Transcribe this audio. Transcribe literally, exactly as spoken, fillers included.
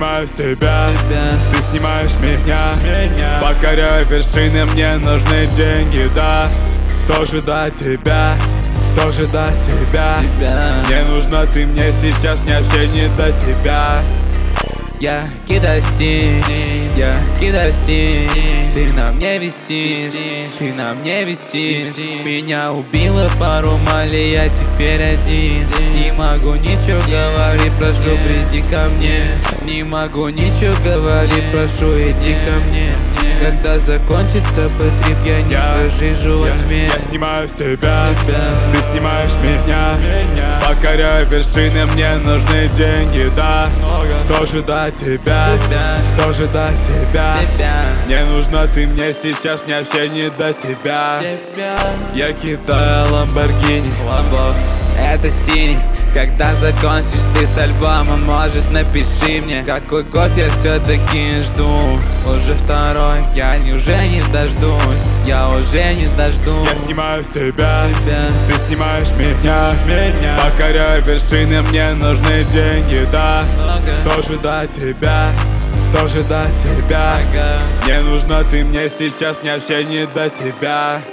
снимаю с тебя, ты снимаешь меня, меня. Покоряю вершины, мне нужны деньги, да. Кто же до тебя? Что же до тебя? тебя? Не нужна ты мне сейчас, мне вообще не до тебя. Я кидаю стиль, я кидаю стиль. Ты на мне висишь, ты на мне висишь. Меня убило пару мали, я теперь один. Не могу ничего говорить, прошу, приди ко мне. Не могу ничего говорить, прошу, иди ко мне. Когда закончится бэтрип, я не я, прожижу во тьме. Я снимаю с тебя, тебя, ты снимаешь меня, меня. Покоряю вершины, мне нужны деньги, да. Много. Что же до тебя? тебя? Что же до тебя? тебя? Не нужна ты мне сейчас, мне вообще не до тебя, тебя. Я кидаю ламборгини, Ламбо, это синий. Когда закончишь ты с альбомом, может, напиши мне, какой год я все-таки жду. Уже второй, я уже не дождусь, я уже не дождусь. Я снимаю с тебя, тебя. ты снимаешь меня, меня. Покоряю вершины, мне нужны деньги, да. Много. Что же до тебя? Что же до тебя? Ага. Не нужна ты мне сейчас, мне вообще не до тебя.